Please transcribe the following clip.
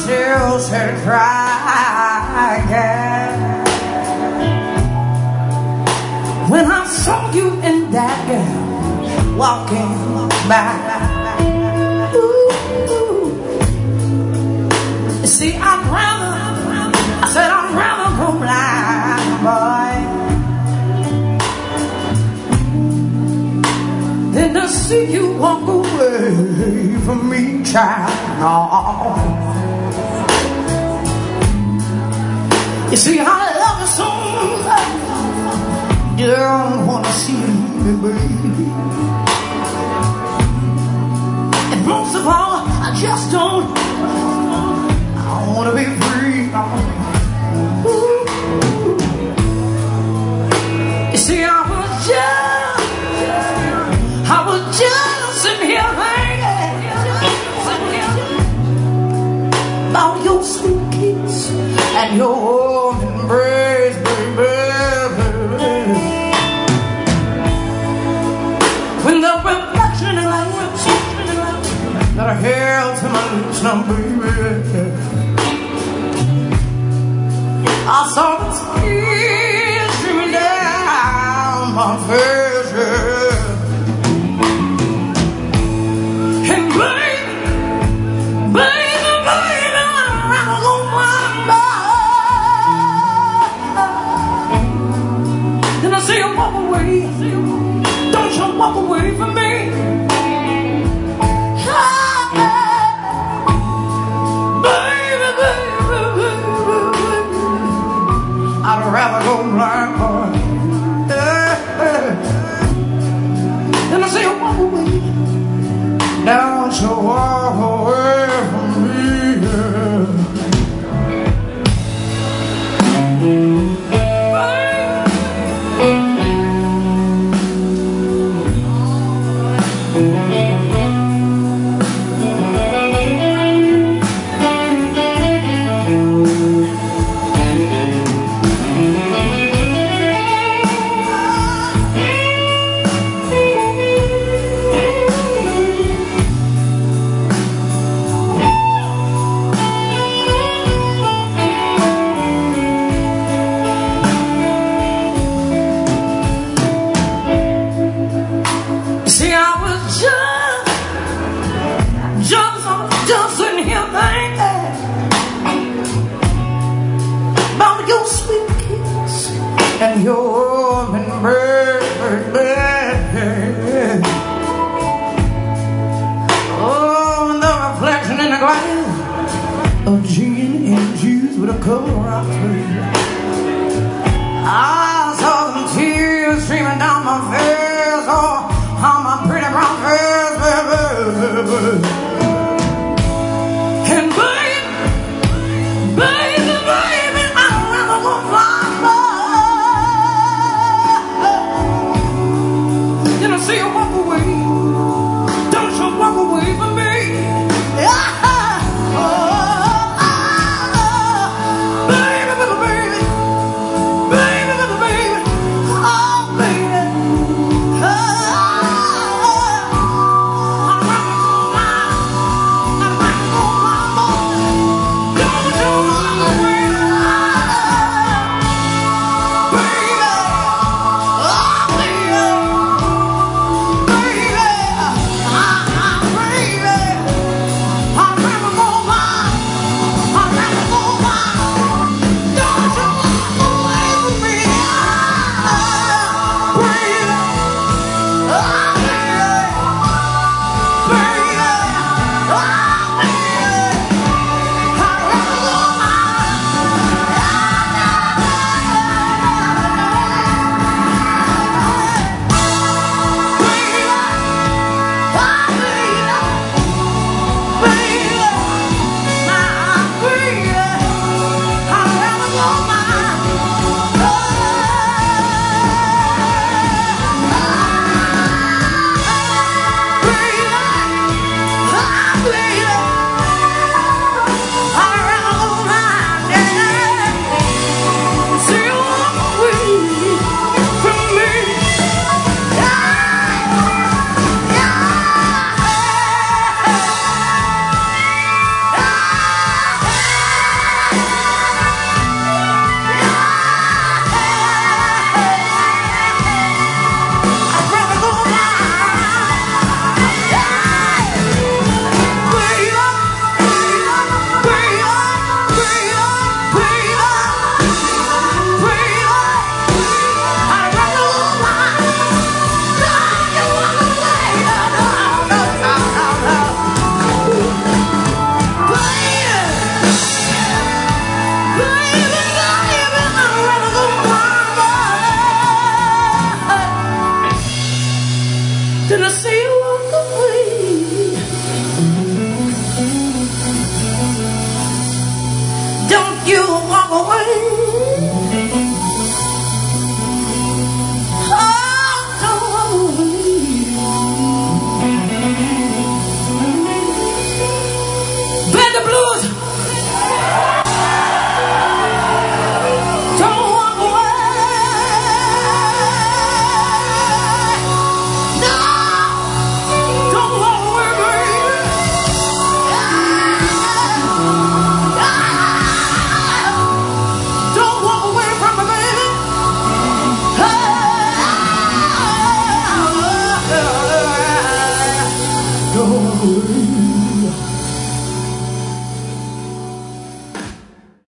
tears had dried. When I saw you and that girl walking by, ooh, see, I'd rather go blind, boy, than to see you walk away from me, child. Oh. You see, I love you so much, you don't want to see me, baby. And most of all, I just don't, I want to be free. Ooh. You see, I was just sitting here thinking about your sweet kiss and your warm embrace, baby. When the reflection of light that I held to my lips now, baby, I saw the tears streaming down my face, and baby, I'm gonna find out. Then I see you walk away. Don't you walk away from me. I'd rather go blind, boy. Then I say, walk away. Don't you walk away from me. Just sitting here thinking about your sweet kiss and your embrace. Oh, and the reflection in the glass of gin and juice with a cover of tea. I saw them tears streaming down my face, oh, on my pretty brown face, baby. See you walk away. Don't you walk away from me. Baby, baby, baby. Baby, baby, baby. Oh, baby. going away.